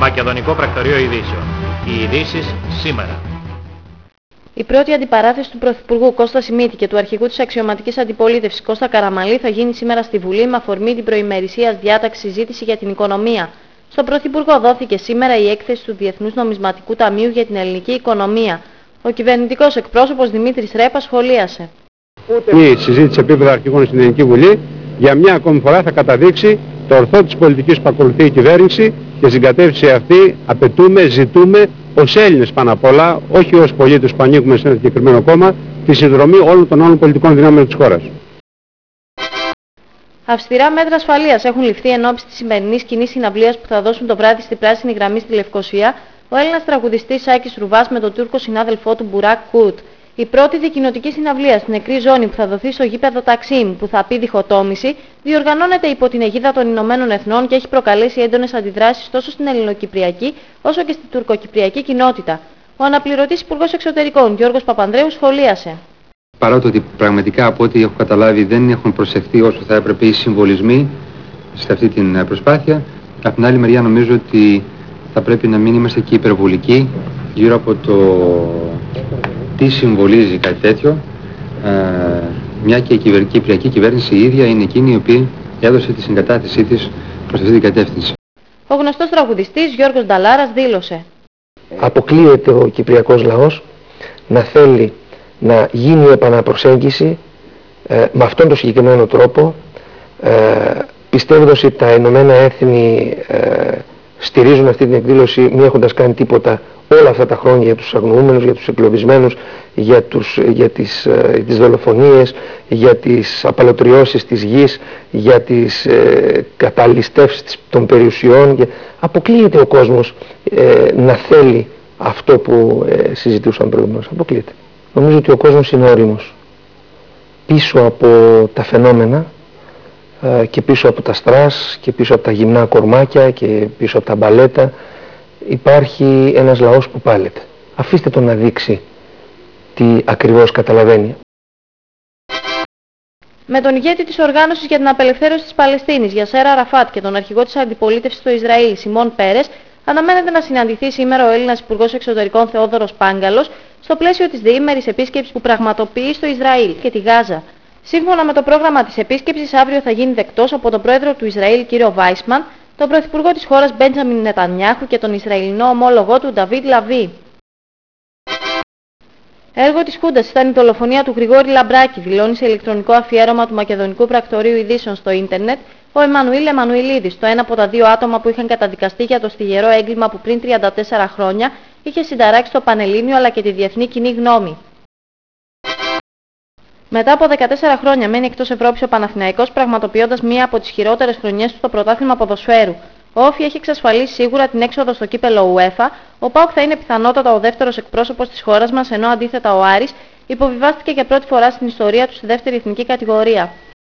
Μακεδονικό Πρακτορείο Ειδήσεων. Οι ειδήσεις σήμερα. Η πρώτη αντιπαράθεση του Πρωθυπουργού Κώστα Σιμίτη και του αρχηγού της αξιωματικής αντιπολίτευσης Κώστα Καραμανλή θα γίνει σήμερα στη Βουλή με αφορμή την προημερησίας διάταξη συζήτηση για την οικονομία. Στον Πρωθυπουργό δόθηκε σήμερα η έκθεση του Διεθνούς Νομισματικού Ταμείου για την ελληνική οικονομία. Ο κυβερνητικός εκπρόσωπος Δημήτρης Ρέπας σχολίασε. Η συζήτηση επίπεδο αρχηγών στην Ελληνική Βουλή για μια ακόμη φορά θα καταδείξει το ορθό της πολιτικής που ακολουθεί η κυβέρνηση και στην κατεύθυνση αυτή απαιτούμε, ζητούμε ως Έλληνες πάνω απ' όλα, όχι ως πολίτες που ανήκουμε σε ένα συγκεκριμένο κόμμα, τη συνδρομή όλων των άλλων πολιτικών δυνάμεων της χώρας. Αυστηρά μέτρα ασφαλείας έχουν ληφθεί ενόψει της σημερινής κοινής συναυλίας που θα δώσουν το βράδυ στη Πράσινη Γραμμή στη Λευκοσία ο Έλληνας τραγουδιστής Σάκης Ρουβάς με τον Τούρκο συνάδελφό του Μπουράκ Κούτ. Η πρώτη δικοινοτική συναυλία στην νεκρή ζώνη που θα δοθεί στο γήπεδο Ταξίμ, που θα πει διχοτόμηση, διοργανώνεται υπό την αιγίδα των Ηνωμένων Εθνών και έχει προκαλέσει έντονες αντιδράσεις τόσο στην ελληνοκυπριακή όσο και στην τουρκοκυπριακή κοινότητα. Ο αναπληρωτής Υπουργός Εξωτερικών Γιώργος Παπανδρέου σχολίασε. Παρά το ότι πραγματικά από ό,τι έχω καταλάβει δεν έχουν προσεχθεί όσο θα έπρεπε οι συμβολισμοί σε αυτή την προσπάθεια, από την άλλη μεριά νομίζω ότι θα πρέπει να μην είμαστε και υπερβολικοί γύρω από το τι συμβολίζει κάτι τέτοιο, μια και η κυπριακή κυβέρνηση η ίδια είναι εκείνη η οποία έδωσε τη συγκατάθεσή της προς αυτή την κατεύθυνση. Ο γνωστός τραγουδιστής Γιώργος Νταλάρας δήλωσε. Αποκλείεται ο κυπριακός λαός να θέλει να γίνει η επαναπροσέγγιση με αυτόν τον συγκεκριμένο τρόπο, πιστεύοντας ότι τα Ηνωμένα Έθνη στηρίζουν αυτή την εκδήλωση μη έχοντας κάνει τίποτα όλα αυτά τα χρόνια για τους αγνοούμενους, για τους εγκλωβισμένους, για τις δολοφονίες, για τις απαλωτριώσεις της γης, για τις καταλυστεύσεις των περιουσιών. Αποκλείεται ο κόσμος να θέλει αυτό που συζητούσαν προηγουμένως. Αποκλείεται. Νομίζω ότι ο κόσμος είναι όριμος. Πίσω από τα φαινόμενα και πίσω από τα στρας και πίσω από τα γυμνά κορμάκια και πίσω από τα μπαλέτα υπάρχει ένας λαός που πάλεται. Αφήστε τον να δείξει τι ακριβώς καταλαβαίνει. Με τον ηγέτη της Οργάνωσης για την Απελευθέρωση της Παλαιστίνης, Γιασέρ Αραφάτ, και τον αρχηγό της αντιπολίτευσης στο Ισραήλ, Σιμών Πέρες, αναμένεται να συναντηθεί σήμερα ο Έλληνας Υπουργός Εξωτερικών Θεόδωρος Πάγκαλος στο πλαίσιο της διήμερης επίσκεψης που πραγματοποιεί στο Ισραήλ και τη Γάζα. Σύμφωνα με το πρόγραμμα της επίσκεψης, αύριο θα γίνει δεκτός από τον πρόεδρο του Ισραήλ κύριο Βάισμαν, τον πρωθυπουργό της χώρας Μπέντζαμιν Νετανιάχου και τον Ισραηλινό ομόλογό του Νταβίτ Λαβί. Έργο της Χούντας ήταν η δολοφονία του Γρηγόρη Λαμπράκη, δηλώνει σε ηλεκτρονικό αφιέρωμα του Μακεδονικού Πρακτορείου Ειδήσεων στο ίντερνετ ο Εμμανουήλ Εμμανουηλίδης, το ένα από τα δύο άτομα που είχαν καταδικαστεί για το στιγερό έγκλημα που πριν 34 χρόνια είχε συνταράξει το Πανελλήνιο αλλά και τη διεθνή κοινή γνώμη. Μετά από 14 χρόνια μένει εκτός Ευρώπης ο Παναθηναϊκός, πραγματοποιώντας μία από τις χειρότερες χρονιές του στο πρωτάθλημα ποδοσφαίρου. Ο Όφι έχει εξασφαλίσει σίγουρα την έξοδο στο κύπελλο UEFA, ο ΠΑΟΚ θα είναι πιθανότατα ο δεύτερος εκπρόσωπος της χώρας μας, ενώ αντίθετα ο Άρης υποβιβάστηκε για πρώτη φορά στην ιστορία του στη δεύτερη εθνική κατηγορία.